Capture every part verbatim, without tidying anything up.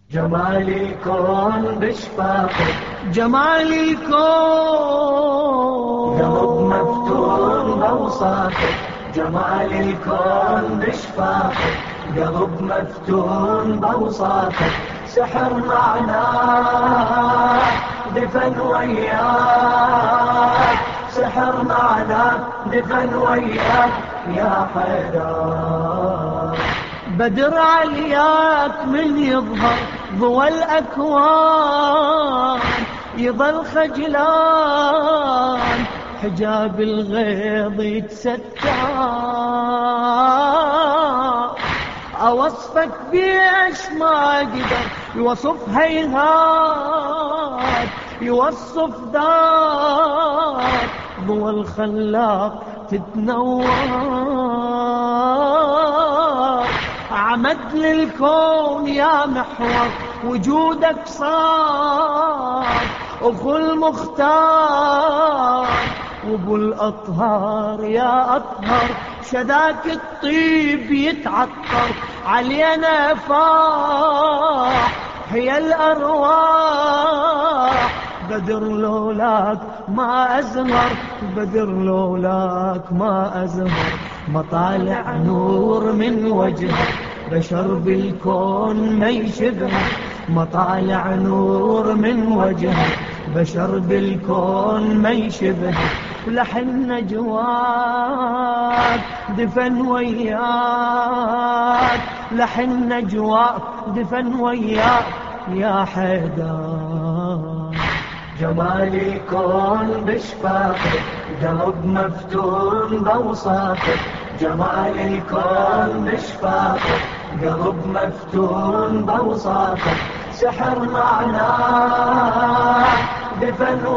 جمال الكون بشفافك، جمال الكون قلب مفتون بوصافك. جمال الكون بشفافك، قلب مفتون بوصافك. سحر معناه دفن وياك، سحر معناه دفن وياك يا حيدر. بدر علياك من يظهر ضوى الأكوان، يظل خجلان حجاب الغيظ يتستر. أوصفك بيش ما قدر يوصف هيهات، يوصف ذات ضوى الخلاق تتنور. عمد للكون يا محور وجودك صار، أخو المختار وابو الأطهار يا أطهر. شذاك الطيب يتعطر علينا فاح، هي الأرواح. بدر لولاك ما أزهر، بدر لولاك ما أزهر. مطالع نور من وجهك بشر بالكون ما يشبهك، مطالع نور من وجهك بشر بالكون ما يشبهك. لحن نجواك دفن وياك، لحن نجواك دفن وياك يا حيدر. جمال الكون بشفافك، قلب مفتون بوصافك. جمال الكون بشفافك، قلب مفتون بوصافك. سحر معناه دفن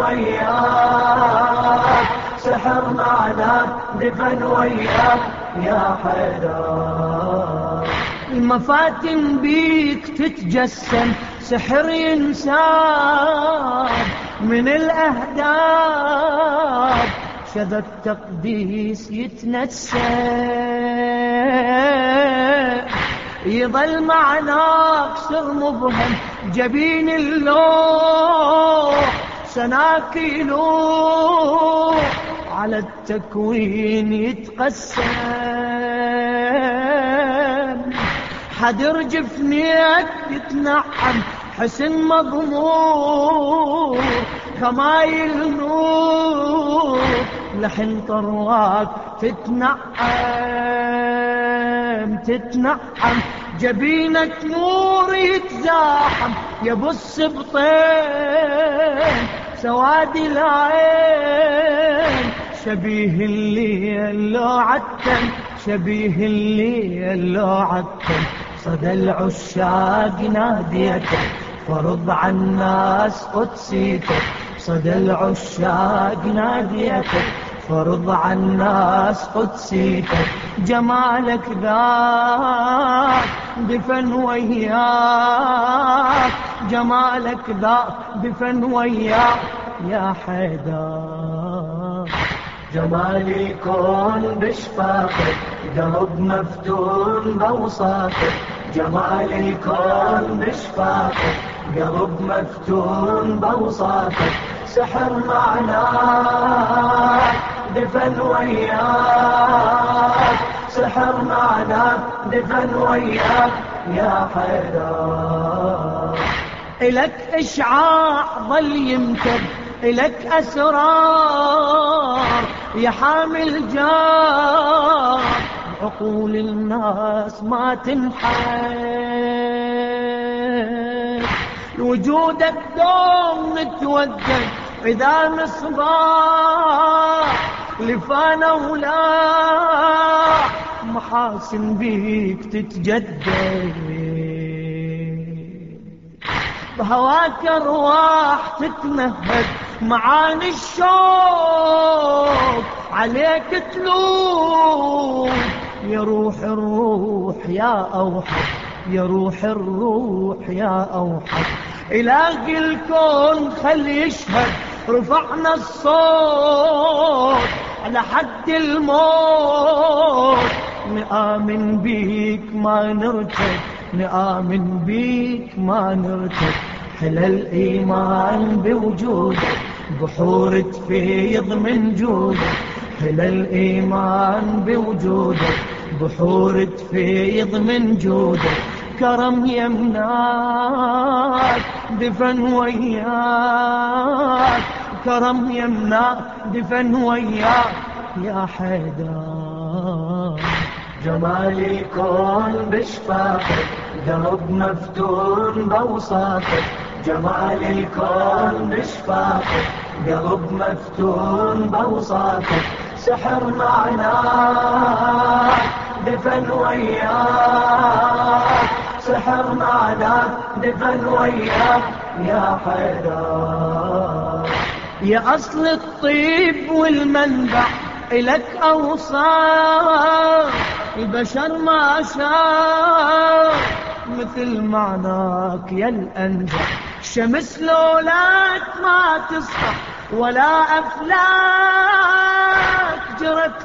وياك، سحر معناه دفن وياك يا حيدر. المفاتن بيك تتجسم، سحر ينساب من الأهداب. شذا التقديس يتنسى، يظل معناك سر مبهم. جبين اللوح سناكي لوح على التكوين يتقسم. حدر جفنيك يتنعم حسن مضمور، خمايل نور لحن طرواك تتنعم تتنعم. جبينك نور يتزاحم يبص بطين سواد العين. شبيه الليل لو عتم، شبيه الليل لو عتم. صدى العشاق ناديتك فرض عن الناس قدسيتك، صدى العشاق ناديتك فرض عن الناس قدسيتك. جمالك ذاك دفن وياك، جمالك ذاك دفن وياك يا حيدر. جمال الكون بشفافك، قلب مفتون بوصافك. جمال الكون بشفافك، قلب مفتون بوصافك. سحر معناه دفن وياك، سحر معناه دفن وياك يا حيدر. إلك إشعاع ظل يمتد، إلك أسرار يا حامل جار. عقول الناس ما تنحل، وجودك دوم نتودد. إذا مصباح لفانا ولا محاسن بيك تتجدد. بهواك أرواح تتمهد معاني الشوق عليك تلوم. يا روح الروح يا أوحد، يا روح الروح يا أوحد. إله الكون خل يشهد رفعنا الصوت على حد الموت. نآمن بيك ما نرتد، نآمن بيك ما نرتد، حلى الإيمان بوجودك، بحور تفيض من جودك، حلى الإيمان بوجودك، بحور تفيض من جودك، كرم يمناك دفن وياك، كرم يمناك دفن وياك يا حيدر. جمال الكون بشفافك، قلب مفتون بوصافك، جمال الكون بشفافك، قلب مفتون بوصافك، سحر معناك دفن وياك، سحر معناك دفن وياك يا حيدر. يا أصل الطيب والمنبع إلك أوصاف، البشر ما شاف مثل معناك يا الأنجع، شمس لولاك ما تصحى ولا أفلاك، جرت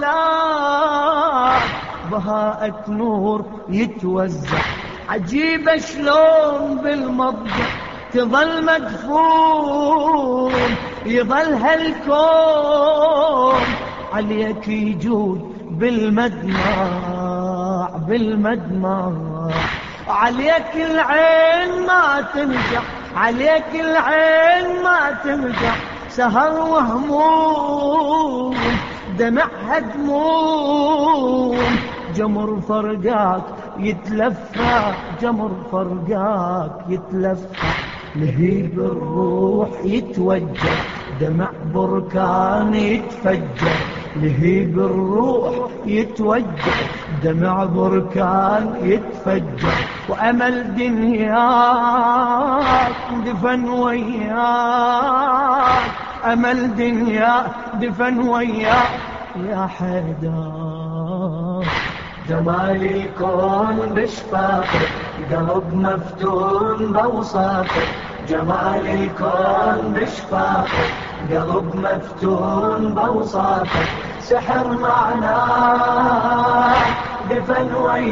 لولاك بهاءك نور يتوزع، عجيبة شلون بالمضجع تظل مدفون، يظل هالكون عليك يجود بالمدمع بالمدمع، عليك العين ما ترجع، عليك العين ما ترجع، سهر وهموم دمعها دموم، جمر فرقاك يتلفى، جمر فرقاك يتلفى، لهيب الروح يتوجه، دمع بركان يتفجر، لهيب الروح يتوجه، دمع بركان يتفجر، وأمل دنياك دفن وياك، أمل دنياك دفن وياك يا حيدر. جمال الكون بشفافك، قلب مفتون بوصافك، جمال الكون بشفافك، قلب مفتون بوصافك، سحر معناك دفن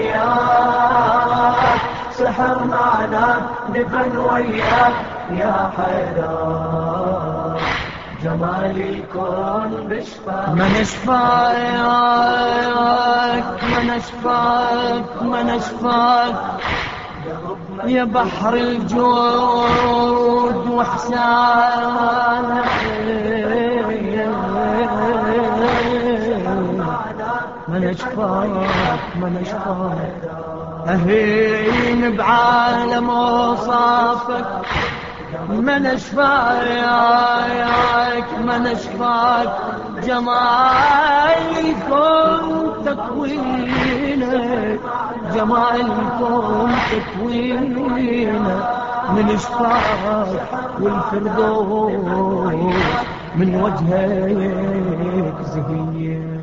وياك، سحر معناك دفن وياك يا حيدر. جمال الكون بشفاك، من اشفاك من اشفاك من اشفاك يا بحر الجود واحسانك، من اشفاك من اشفاك اهين بعالم اوصافك، من اشفاك من اشفاك جمالكم تكوينك، جمالكم تكوينك، من اشفاك والفردوس من وجهك زهية.